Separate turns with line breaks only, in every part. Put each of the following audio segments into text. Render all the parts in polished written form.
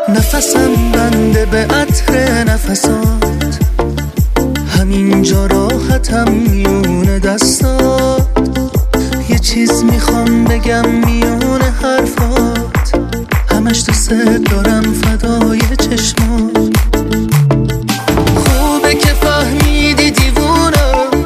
نفسم بنده به عطر نفسات، همینجا راحتم میونه دستات. یه چیز میخوام بگم میونه حرفات، همش دوست دارم فدای چشمات. خوبه که فهمیدی دیوونم،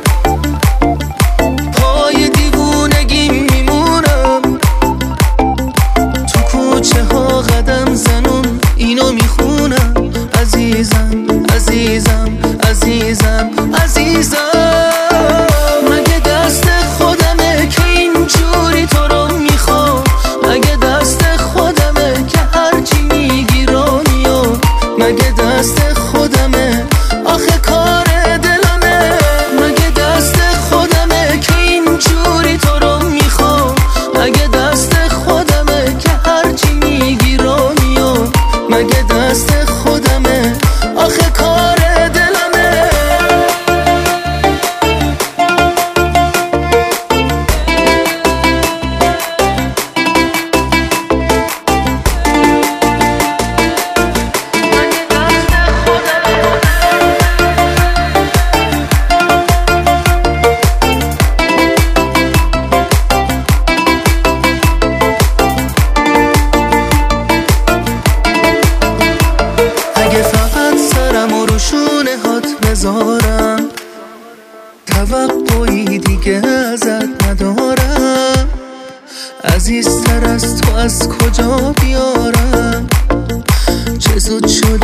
پای دیوونگی میمونم. تو کوچه ها قدم زنون اینو میخونم. عزیزم عزیزم عزیزم عزیزم، مگه دست خودمه که اینجوری تو رو میخوام؟ مگه دست خودمه که هرچی میگی رو میام؟ مگه دست خودمه آخه کار دلمه؟ مگه دست خودمه که اینجوری تو رو میخوام؟ مگه دست خودمه که هرچی میگی رو میام؟ مگه دست خودمه آخه کار دلمه؟ اگه فقط سرم و روشونه هات بذارم، توقعی دیگه ازت ندارم. عزیزتر از تو از کجا بیارم؟ چه زود شد